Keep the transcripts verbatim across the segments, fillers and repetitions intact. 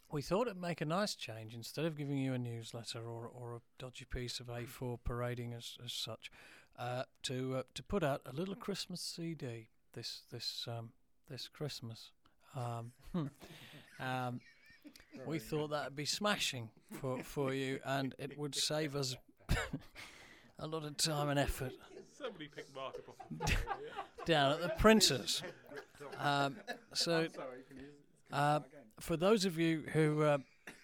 we thought it'd make a nice change instead of giving you a newsletter or or a dodgy piece of A four parading as as such, uh, to uh, to put out a little Christmas C D this this um, this Christmas. Um, um, we thought that'd be smashing for for you, and it would save us a lot of time and effort. Somebody picked markup off the floor, yeah. Down at the printers. Um, so, uh, for those of you who uh,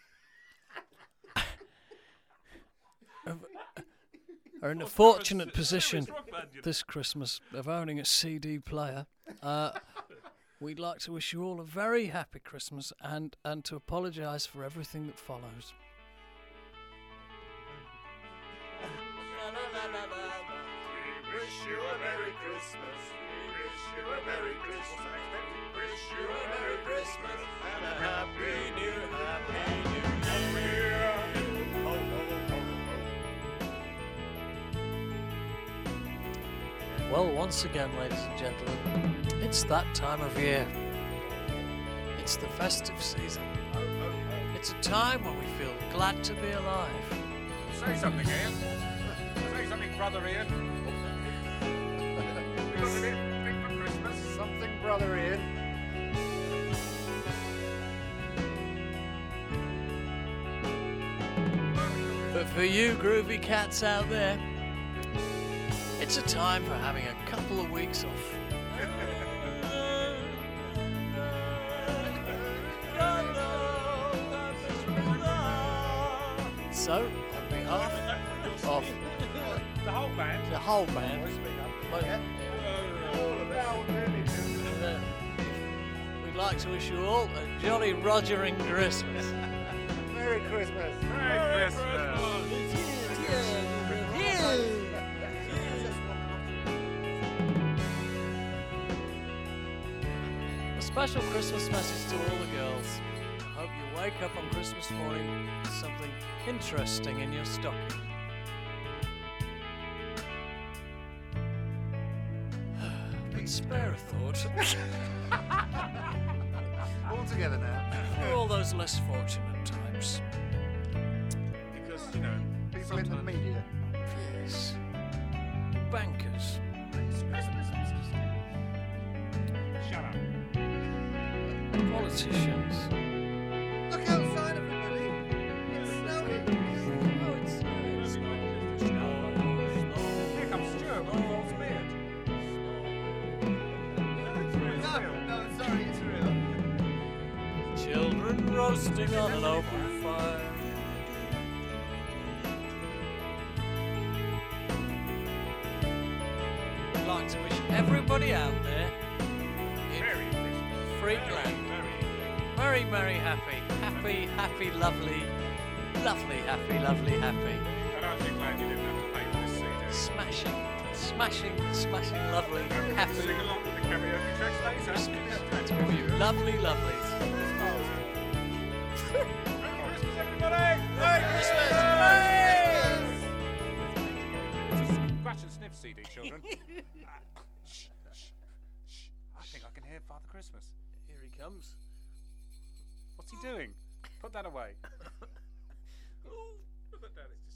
are in a fortunate position this Christmas of owning a C D player, uh, we'd like to wish you all a very happy Christmas and, and to apologise for everything that follows. We wish you a Merry Christmas. We wish you a Merry Christmas. Wish you a Merry Christmas and a Happy New, Happy New Year. Ho, ho, ho, ho. Well, once again, ladies and gentlemen, it's that time of year. It's the festive season. It's a time when we feel glad to be alive. Say something, Ian. Say something, brother Ian. We got a bit big for Christmas. Something, brother Ian. But for you groovy cats out there, it's a time for having a couple of weeks off. So, on behalf of The whole band. the whole band, but, uh, we'd like to wish you all a jolly Rogering Christmas. Merry Christmas. Merry Christmas. A special Christmas message to all the girls. I hope you wake up on Christmas morning with something interesting in your stocking. But spare a thought All together now. for all those less fortunate types. Because, you know, People in the media. Yes. Bankers. shut up. Politicians. Look outside, everybody. It's snowing. Oh, it's, it's Here comes Stuart with a false beard. No, no, sorry, it's real. children roasting on an open fire. I'd like to wish everybody out there in Merry Christmas. Freakland Merry, very, very happy, happy, happy, lovely, lovely, happy, lovely, happy, And aren't you glad you didn't have to pay for this C D? smashing, smashing, smashing, lovely, happy. Sing along with the karaoke tracks later. Christmas to you, lovely, lovelies. Merry Christmas, everybody! Merry Christmas! It's a scratch and sniff C D, children. Ah, shh, shh, shh. I think I can hear Father Christmas. Here he comes. What's he doing? Put that away. Put that down, it's